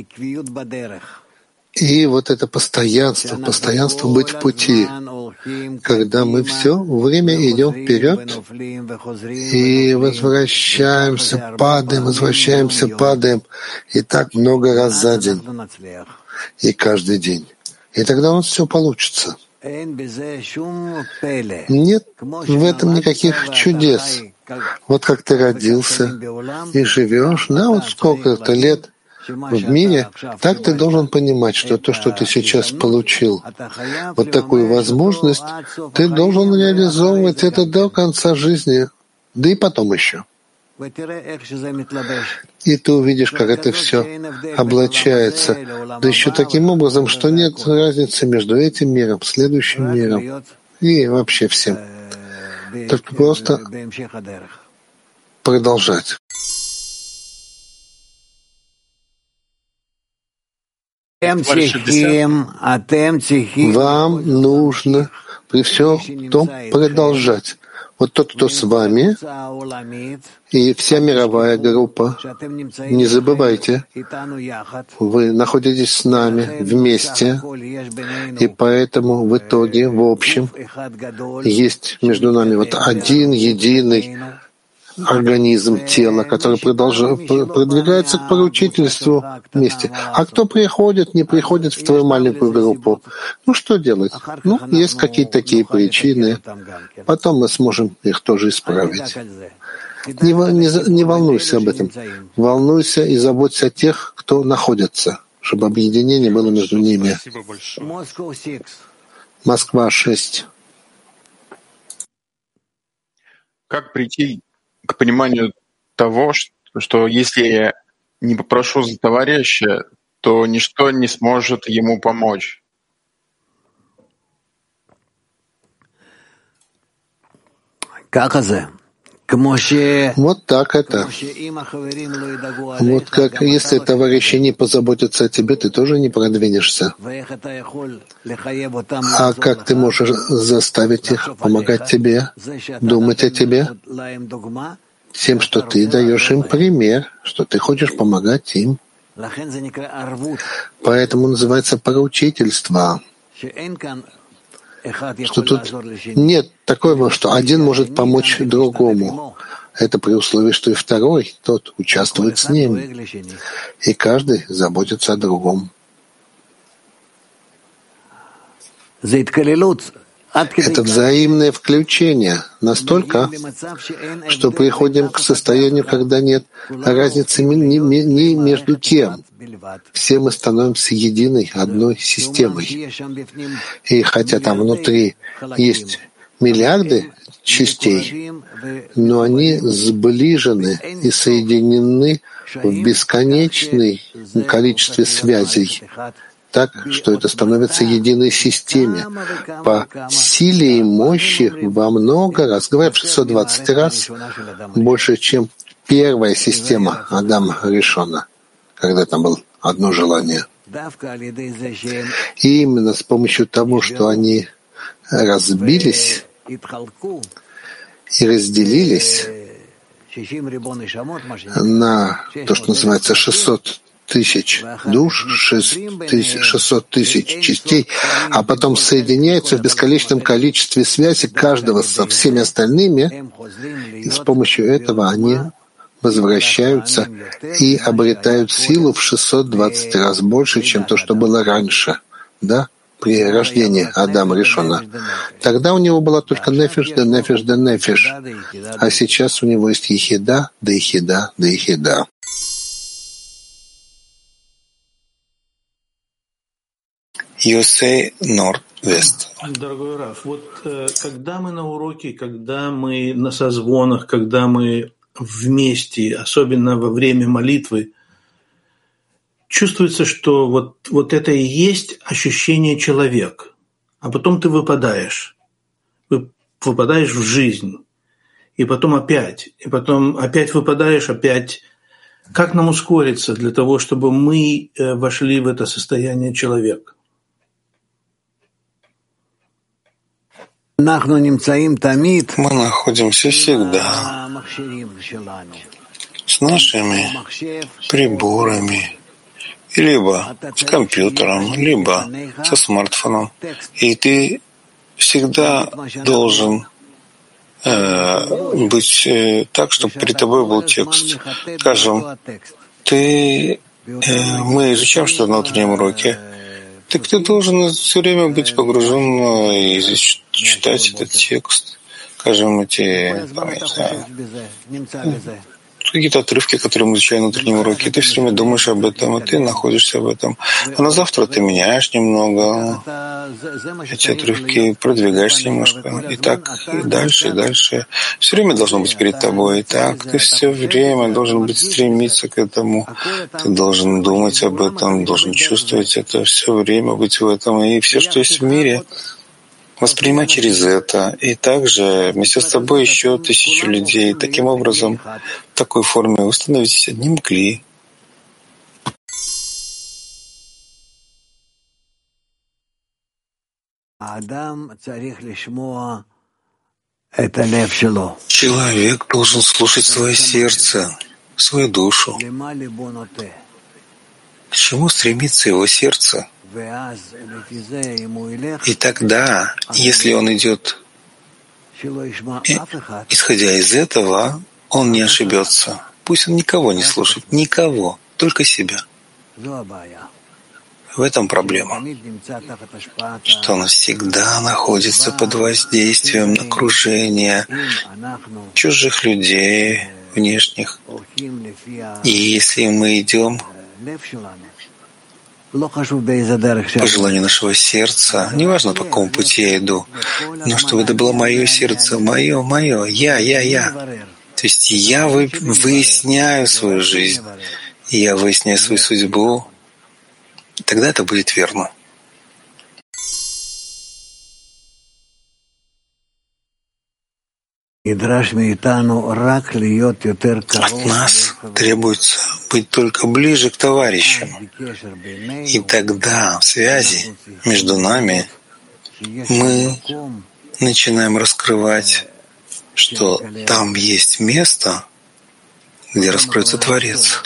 И вот это постоянство, постоянство быть в пути, когда мы все время идем вперед и возвращаемся, падаем, возвращаемся, падаем, и так много раз за день, и каждый день. И тогда у нас все получится. Нет в этом никаких чудес. Вот как ты родился и живешь, да, вот сколько-то лет в мире, так ты должен понимать, что то, что ты сейчас получил, вот такую возможность, ты должен реализовывать это до конца жизни, да и потом еще. И ты увидишь, как это все облачается, да еще таким образом, что нет разницы между этим миром, следующим миром и вообще всем. Только просто продолжать. Вам нужно при всем том продолжать. Вот тот, кто с вами, и вся мировая группа, не забывайте, вы находитесь с нами вместе, и поэтому в итоге, в общем, есть между нами вот один единый организм тела, который продолжает, продвигается к поручительству вместе. А кто приходит, не приходит в твою маленькую группу, ну что делать? Ну, есть какие-то такие причины. Потом мы сможем их тоже исправить. Не, не, не волнуйся об этом. Волнуйся и заботься о тех, кто находится, чтобы объединение было между ними. Москва шесть. Как прийти к пониманию того, что, что если я не попрошу за товарища, что ничто не сможет ему помочь. Вот так это. Вот как если товарищи не позаботятся о тебе, ты тоже не продвинешься. А как ты можешь заставить их помогать тебе, думать о тебе? Тем, что ты даешь им пример, что ты хочешь помогать им. Поэтому называется поручительство. Что тут нет такого, что один может помочь другому. Это при условии, что и второй, тот участвует с ним. И каждый заботится о другом. Это взаимное включение настолько, что приходим к состоянию, когда нет разницы ни, ни, ни между кем. Все мы становимся единой, одной системой. И хотя там внутри есть миллиарды частей, но они сближены и соединены в бесконечном количестве связей, так, что это становится единой системе по силе и мощи во много раз, говорят, в шестьсот двадцать раз больше, чем первая система Адама Ришона, когда там было одно желание. И именно с помощью того, что они разбились и разделились на то, что называется шестьсот тысяч душ, шестьсот тысяч частей, а потом соединяются в бесконечном количестве связей каждого со всеми остальными, и с помощью этого они возвращаются и обретают силу в шестьсот двадцать раз больше, чем то, что было раньше, да, при рождении Адама Ришона. Тогда у него была только нефиш да нефиш да нефиш, а сейчас у него есть ехида да ехида да ехида. Йосей Норд-Вест. Дорогой Раф, вот э, когда мы на уроке, когда мы на созвонах, когда мы вместе, особенно во время молитвы, чувствуется, что вот, вот это и есть ощущение человека. А потом ты выпадаешь. Вы, выпадаешь в жизнь. И потом опять. И потом опять выпадаешь, опять. Как нам ускориться для того, чтобы мы э, вошли в это состояние человека? Мы находимся всегда с нашими приборами, либо с компьютером, либо со смартфоном. И ты всегда должен э, быть э, так, чтобы перед тобой был текст. Скажем, ты, э, мы изучаем что-то на утреннем уроке, так ты должен все время быть погружен и читать этот текст, скажем, эти там, знаю, какие-то отрывки, которые мы изучаем на утреннем уроке. Ты все время думаешь об этом, и ты находишься в этом. А на завтра ты меняешь немного эти отрывки, продвигаешься немножко. И так, и дальше, и дальше. Все время должно быть перед тобой. И так, ты все время должен быть стремиться к этому. Ты должен думать об этом, должен чувствовать это, все время быть в этом. И все, что есть в мире, воспринимать через это. И также вместе с тобой еще тысячу людей. Таким образом, в такой форме вы становитесь одним кли. Человек должен слушать свое сердце, свою душу. К чему стремится его сердце? И тогда, если он идет, исходя из этого, он не ошибется. Пусть он никого не слушает, никого, только себя. В этом проблема, что он всегда находится под воздействием окружения, чужих людей, внешних. И если мы идем по желанию нашего сердца, неважно, по какому пути я иду, но чтобы это было мое сердце, мое, мое, я, я, я. То есть я выясняю свою жизнь, я выясняю свою судьбу, Тогда это будет верно. От нас требуется быть только ближе к товарищам. И тогда в связи между нами мы начинаем раскрывать, что там есть место, где раскроется Творец.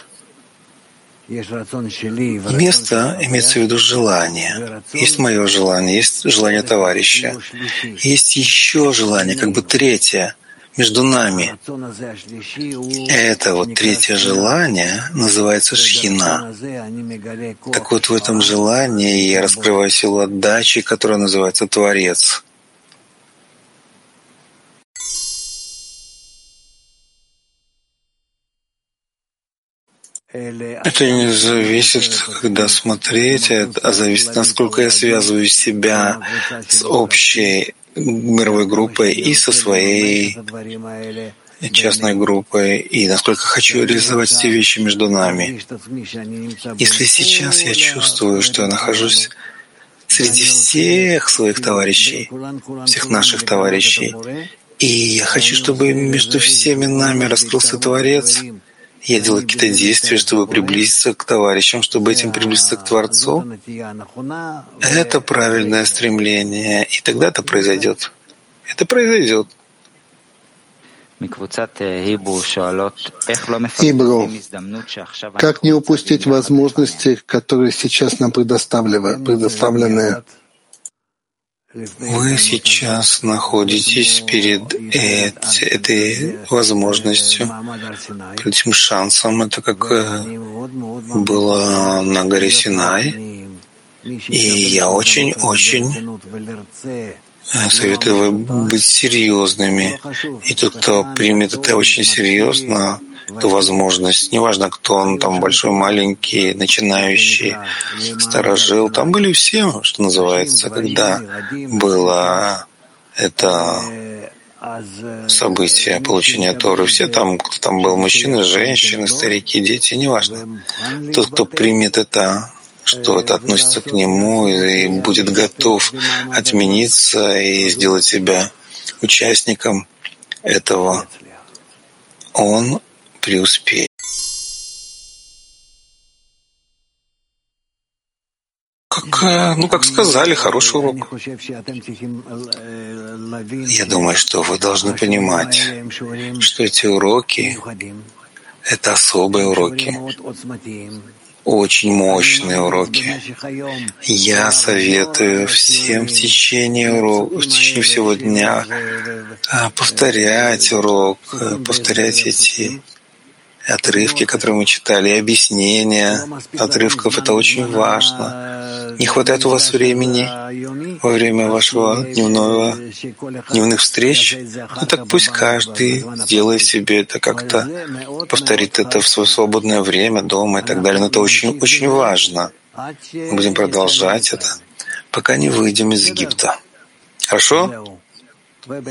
Место имеется в виду желание. Есть мое желание, есть желание товарища. Есть еще желание, как бы третье, между нами. Это вот третье желание называется Шхина. Так вот, в этом желании я раскрываю силу отдачи, которая называется Творец. Это не зависит, когда смотреть, а зависит, насколько я связываю себя с общей мировой группой и со своей частной группой, и насколько хочу реализовать эти вещи между нами. Если сейчас я чувствую, что я нахожусь среди всех своих товарищей, всех наших товарищей, и я хочу, чтобы между всеми нами раскрылся Творец, я делаю какие-то действия, чтобы приблизиться к товарищам, чтобы этим приблизиться к Творцу. Это правильное стремление, и тогда это произойдет. Это произойдет. Ибру, как не упустить возможности, которые сейчас нам предоставлены? Вы сейчас находитесь перед этой возможностью, перед этим шансом. Это как было на горе Синай. И я очень-очень советую вам быть серьезными. И тот, кто примет это очень серьезно, эту возможность, неважно, кто он там, большой, маленький, начинающий, старожил, там были все, что называется, когда было это событие получения Торы, все там, кто там был, мужчины, женщины, старики, дети, неважно. Тот, кто примет это, что это относится к нему и будет готов отмениться и сделать себя участником этого, он преуспеет. Как, ну, как сказали, хороший урок. Я думаю, что вы должны понимать, что эти уроки — это особые уроки, очень мощные уроки. Я советую всем в течение урока, в течение всего дня повторять урок, повторять эти отрывки, которые мы читали, и объяснения отрывков. Это очень важно. Не хватает у вас времени во время вашего дневного, дневных встреч? Ну так пусть каждый делает себе это как-то, повторит это в свое свободное время, дома и так далее. Но это очень, очень важно. Мы будем продолжать это, пока не выйдем из Египта. Хорошо?